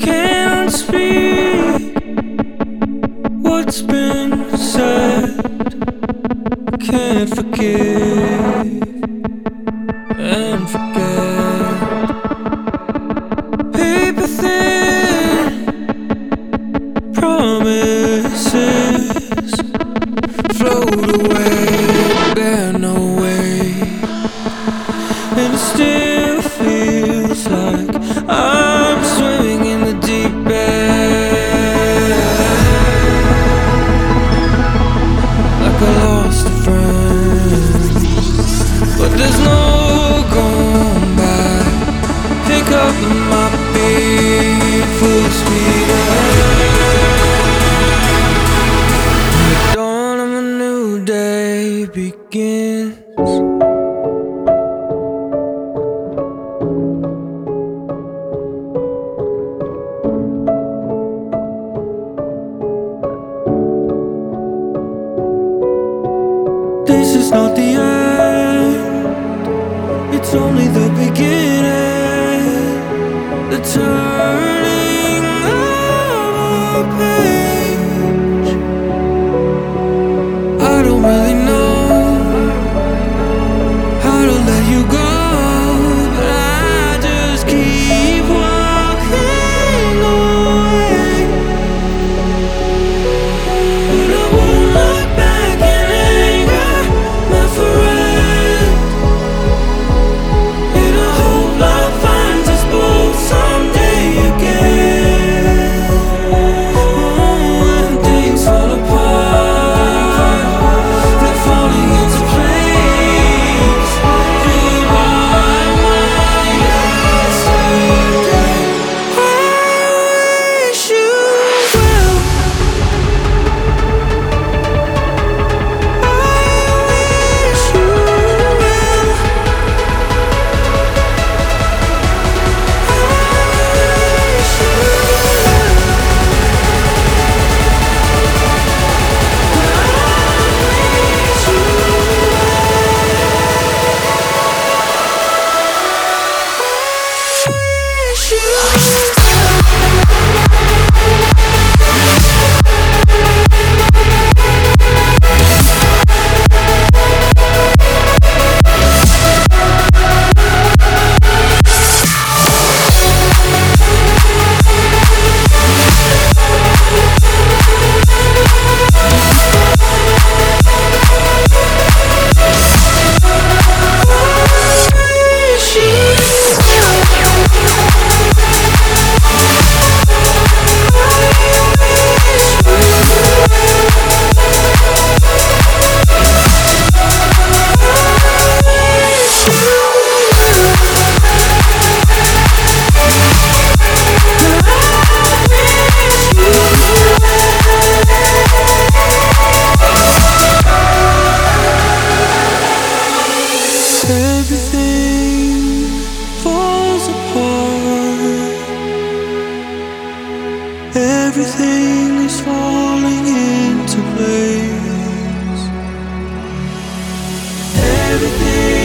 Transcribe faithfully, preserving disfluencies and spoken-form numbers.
can't speak what's been said. I can't forgive and forget. Paper thin promises float away, bear no weight, and it still feels like I'm swimming in the deep end, like I lost a friend, but there's no going back. Pick up my beat, full speed ahead. The dawn of a new day begins. This is not the end, it's only the beginning, the turning of a page. I don't really know how to let you go, but I just keep walking away. But I won't look back in anger, my friend, and I hope love finds us both someday again. Oh, when things fall apart, they're falling into place. You are my yesterday. I wish you well. I wish you well. Everything falls apart. Everything is falling into place. Everything